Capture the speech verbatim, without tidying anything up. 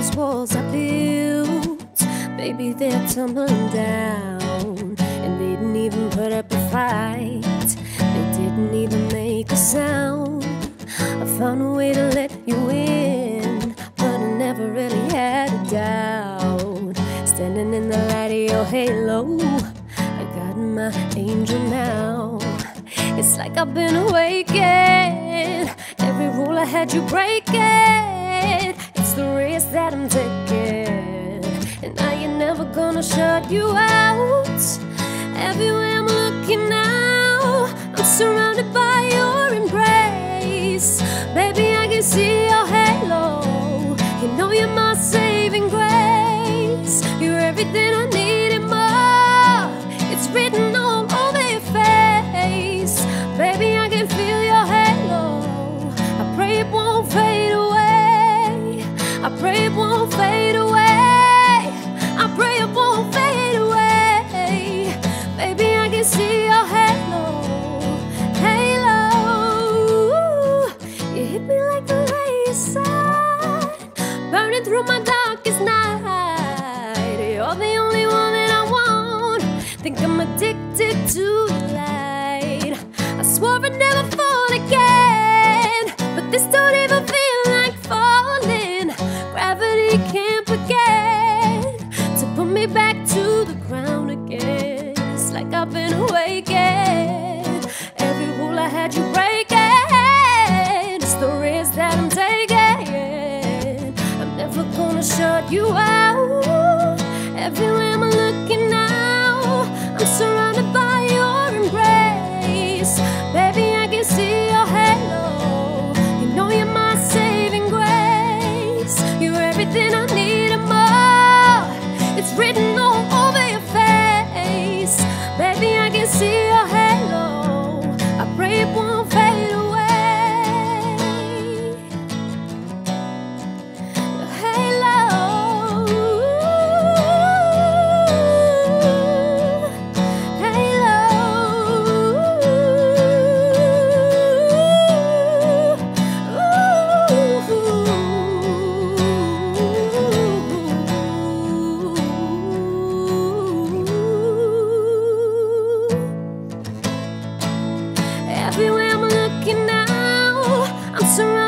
those walls I built, baby, they're tumbling down. And they didn't even put up a fight, they didn't even make a sound. I found a way to let you in, but I never really had a doubt. Standing in the light of your halo, I got my angel now. It's like I've been awakened, every rule I had you breaking. It's the risk that I'm taking, and I ain't never gonna shut you out. Everywhere I'm looking now, I'm surrounded by your embrace. Baby, I can see your halo, you know you're my saving grace. You're everything I need and more, it's written all over your face. Baby, I can feel your halo, I pray it won't fade away. I pray it won't fade away. I pray it won't fade away. Baby, I can see your halo, halo. You hit me like the ray of sun, burning through my darkest night. You're the only one that I want, think I'm addicted to your light. I swore I'd never fall again, but this don't even feel like falling. Gravity can't begin to put me back to the ground again. It's like I've been awakened, every rule I had you breaking. It's the risk that I'm taking, I'm never gonna shut you out. Everywhere I'm looking now, I'm surrounded by your embrace. Baby, I can see your halo, you know you're my saving grace. You're everything I need and more, it's written all over your face. Baby, I can see your halo, I pray it won't fade away. Your halo, halo, everywhere I'm looking now, I'm surrounded